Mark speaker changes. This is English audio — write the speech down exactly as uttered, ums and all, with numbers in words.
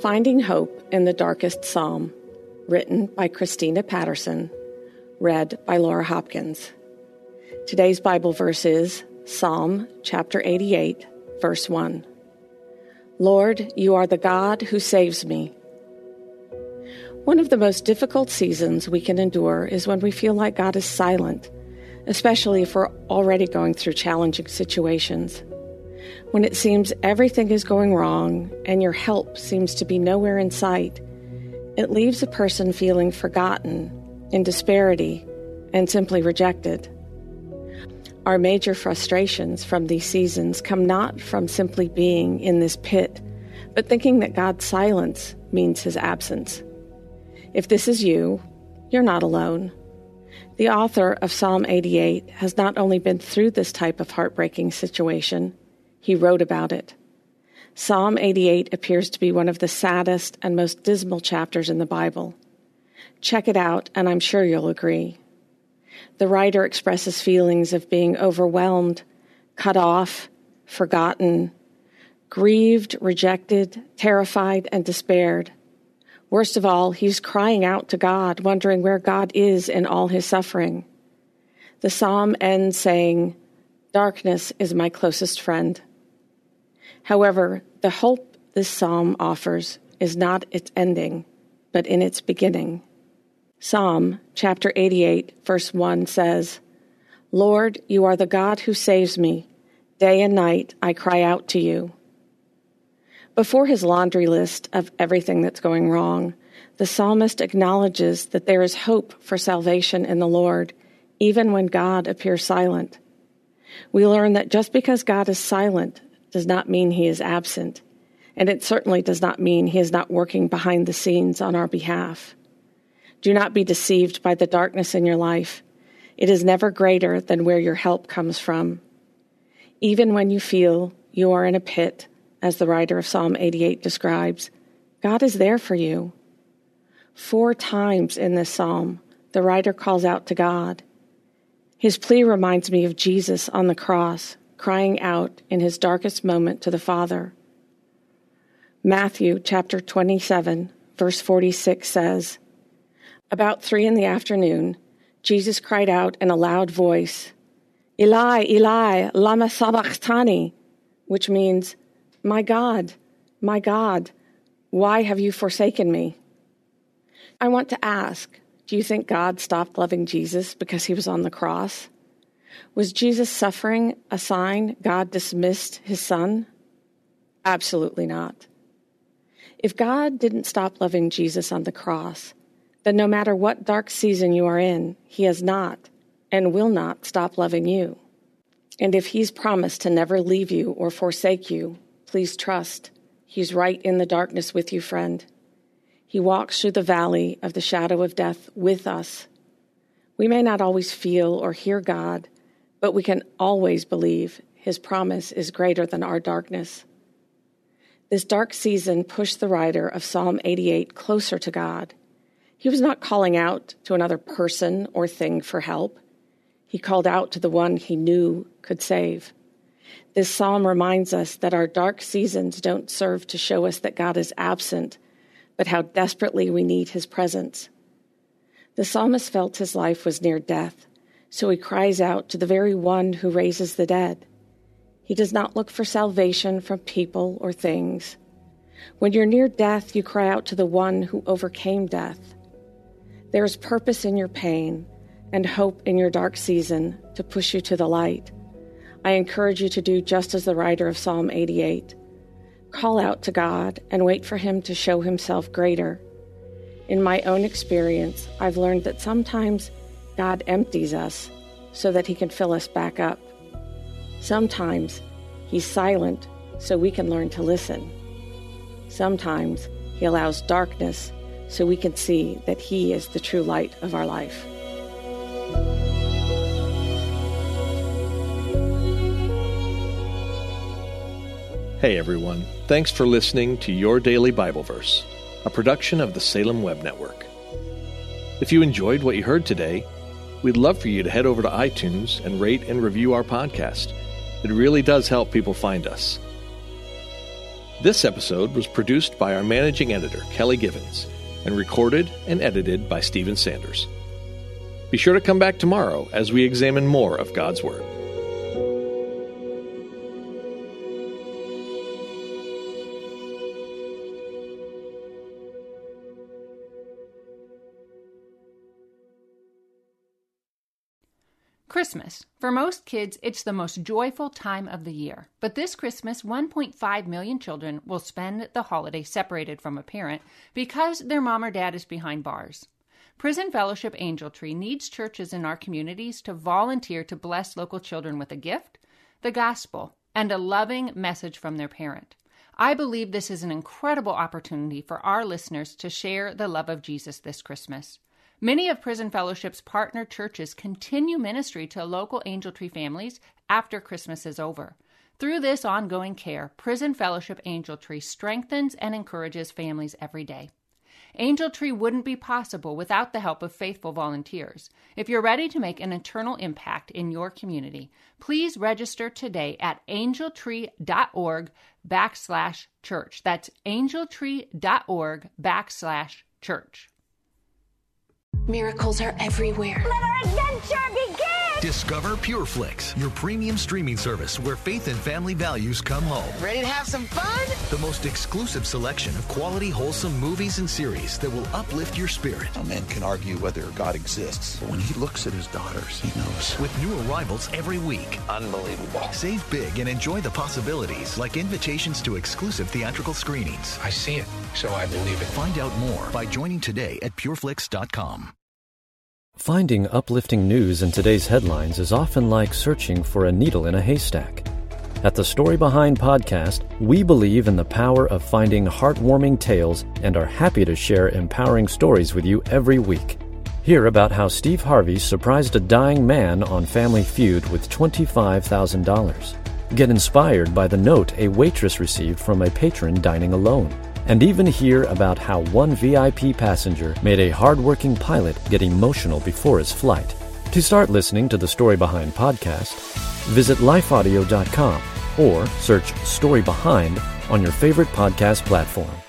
Speaker 1: Finding Hope in the Darkest Psalm, written by Christina Patterson, read by Laura Hopkins. Today's Bible verse is Psalm chapter eighty-eight, verse one. Lord, you are the God who saves me. One of the most difficult seasons we can endure is when we feel like God is silent, especially if we're already going through challenging situations. When it seems everything is going wrong and your help seems to be nowhere in sight, it leaves a person feeling forgotten, in disparity, and simply rejected. Our major frustrations from these seasons come not from simply being in this pit, but thinking that God's silence means his absence. If this is you, you're not alone. The author of Psalm eighty-eight has not only been through this type of heartbreaking situation, he wrote about it. Psalm eighty-eight appears to be one of the saddest and most dismal chapters in the Bible. Check it out, and I'm sure you'll agree. The writer expresses feelings of being overwhelmed, cut off, forgotten, grieved, rejected, terrified, and despaired. Worst of all, he's crying out to God, wondering where God is in all his suffering. The psalm ends saying, "Darkness is my closest friend." However, the hope this psalm offers is not its ending, but in its beginning. Psalm chapter eighty-eight, verse one says, "Lord, you are the God who saves me. Day and night I cry out to you." Before his laundry list of everything that's going wrong, the psalmist acknowledges that there is hope for salvation in the Lord, even when God appears silent. We learn that just because God is silent does not mean he is absent, and it certainly does not mean he is not working behind the scenes on our behalf. Do not be deceived by the darkness in your life. It is never greater than where your help comes from. Even when you feel you are in a pit, as the writer of Psalm eighty-eight describes, God is there for you. Four times in this psalm, the writer calls out to God. His plea reminds me of Jesus on the cross, crying out in his darkest moment to the Father. Matthew chapter twenty-seven, verse forty-six says, "About three in the afternoon, Jesus cried out in a loud voice, 'Eli, Eli, lama sabachthani,' which means, 'My God, my God, why have you forsaken me?'" I want to ask, do you think God stopped loving Jesus because he was on the cross? Was Jesus' suffering a sign God dismissed his son? Absolutely not. If God didn't stop loving Jesus on the cross, then no matter what dark season you are in, he has not and will not stop loving you. And if he's promised to never leave you or forsake you, please trust he's right in the darkness with you, friend. He walks through the valley of the shadow of death with us. We may not always feel or hear God, but we can always believe his promise is greater than our darkness. This dark season pushed the writer of Psalm eighty-eight closer to God. He was not calling out to another person or thing for help. He called out to the one he knew could save. This psalm reminds us that our dark seasons don't serve to show us that God is absent, but how desperately we need his presence. The psalmist felt his life was near death, so he cries out to the very one who raises the dead. He does not look for salvation from people or things. When you're near death, you cry out to the one who overcame death. There is purpose in your pain and hope in your dark season to push you to the light. I encourage you to do just as the writer of Psalm eighty-eight. Call out to God and wait for him to show himself greater. In my own experience, I've learned that sometimes God empties us so that he can fill us back up. Sometimes he's silent so we can learn to listen. Sometimes he allows darkness so we can see that he is the true light of our life.
Speaker 2: Hey everyone, thanks for listening to Your Daily Bible Verse, a production of the Salem Web Network. If you enjoyed what you heard today, we'd love for you to head over to iTunes and rate and review our podcast. It really does help people find us. This episode was produced by our managing editor, Kelly Givens, and recorded and edited by Stephen Sanders. Be sure to come back tomorrow as we examine more of God's Word.
Speaker 3: Christmas. For most kids, it's the most joyful time of the year. But this Christmas, one point five million children will spend the holiday separated from a parent because their mom or dad is behind bars. Prison Fellowship Angel Tree needs churches in our communities to volunteer to bless local children with a gift, the gospel, and a loving message from their parent. I believe this is an incredible opportunity for our listeners to share the love of Jesus this Christmas. Many of Prison Fellowship's partner churches continue ministry to local Angel Tree families after Christmas is over. Through this ongoing care, Prison Fellowship Angel Tree strengthens and encourages families every day. Angel Tree wouldn't be possible without the help of faithful volunteers. If you're ready to make an eternal impact in your community, please register today at angeltree.org backslash church. That's angeltree.org backslash church.
Speaker 4: Miracles are everywhere.
Speaker 5: Let our adventure begin!
Speaker 6: Discover PureFlix, your premium streaming service where faith and family values come home.
Speaker 7: Ready to have some fun?
Speaker 6: The most exclusive selection of quality, wholesome movies and series that will uplift your spirit.
Speaker 8: A man can argue whether God exists, but when he looks at his daughters, he knows.
Speaker 6: With new arrivals every week.
Speaker 8: Unbelievable.
Speaker 6: Save big and enjoy the possibilities, like invitations to exclusive theatrical screenings.
Speaker 9: I see it, so I believe it.
Speaker 6: Find out more by joining today at pureflix dot com.
Speaker 10: Finding uplifting news in today's headlines is often like searching for a needle in a haystack. At the Story Behind podcast, we believe in the power of finding heartwarming tales and are happy to share empowering stories with you every week. Hear about how Steve Harvey surprised a dying man on Family Feud with twenty-five thousand dollars. Get inspired by the note a waitress received from a patron dining alone. And even hear about how one V I P passenger made a hardworking pilot get emotional before his flight. To start listening to the Story Behind podcast, visit life audio dot com or search Story Behind on your favorite podcast platform.